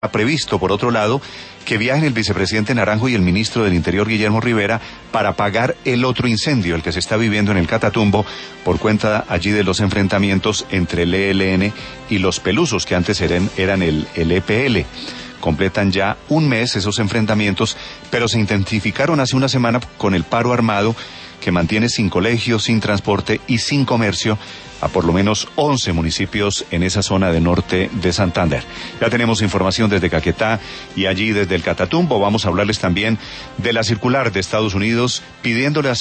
previsto, por otro lado, que viajen el vicepresidente Naranjo y el ministro del Interior, Guillermo Rivera, para apagar el otro incendio, el que se está viviendo en el Catatumbo, por cuenta allí de los enfrentamientos entre el ELN y los Pelusos, que antes eran el EPL. Completan ya un mes esos enfrentamientos, pero se intensificaron hace una semana con el paro armado que mantiene sin colegios, sin transporte y sin comercio a por lo menos 11 municipios en esa zona de norte de Santander. Ya tenemos información desde Caquetá y allí desde el Catatumbo. Vamos a hablarles también de la circular de Estados Unidos pidiéndole